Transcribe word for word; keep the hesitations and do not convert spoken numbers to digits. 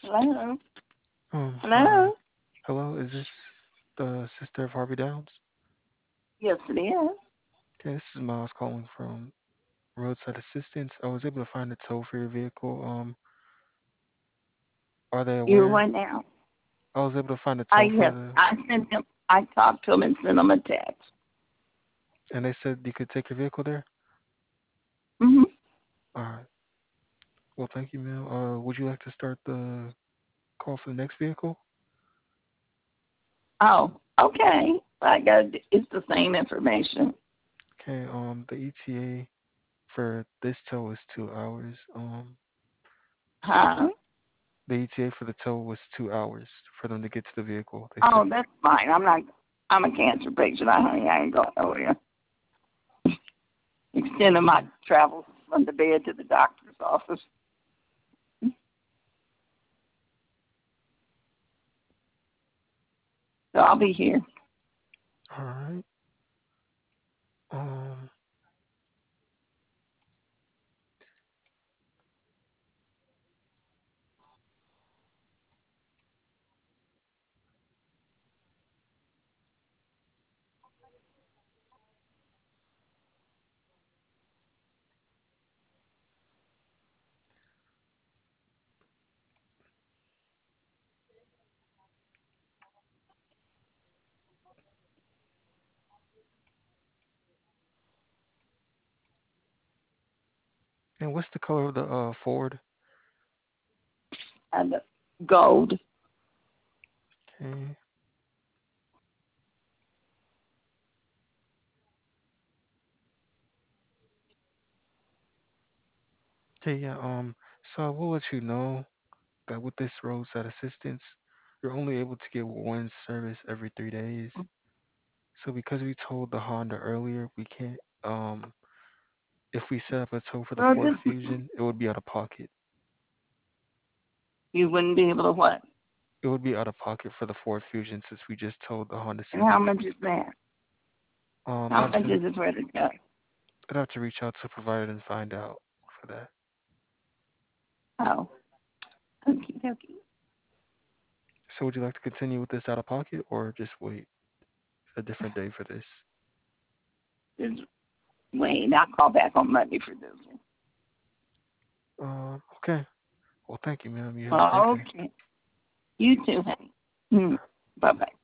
Hello? Um, hi. Hello? Hello, is this the sister of Harvey Downs? Yes, it is. Okay, this is Miles calling from Roadside Assistance. I was able to find a tow for your vehicle. Um, are they You aware? what now? I was able to find a I tow for yes, the, I sent him. I talked to him and sent him a text. and they said you could take your vehicle there? Mhm. Alright. Well, thank you, ma'am. Uh, would you like to start the call for the next vehicle? Oh, okay. I got it's the same information. Okay, um, the E T A for this tow is two hours. Um, Huh? the E T A for the tow was two hours for them to get to the vehicle. They said, Oh, that's fine. I'm not. I'm a cancer patient. I honey, I ain't going nowhere. Extending my travels from the bed to the doctor's office. So I'll be here. alright. Um, and what's the color of the uh Ford? And the gold. Okay. Okay, yeah, um, so I will let you know that with this roadside assistance, you're only able to get one service every three days. So because we told the Honda earlier, we can't, um, if we set up a tow for the Well, Ford just Fusion, it would be out of pocket. you wouldn't be able to what? It would be out of pocket for the Ford Fusion since we just told the Honda And how Civic. much is that? Um, How I'd have much to, is it for the cut? I'd have to reach out to provider and find out for that. Oh, okie dokie. So would you like to continue with this out of pocket or just wait a different day for this? Just wait. I'll call back on Monday for this Um, okay. Well, thank you, ma'am. You have a great one. day. Okay. You too, honey. Mm. Bye bye.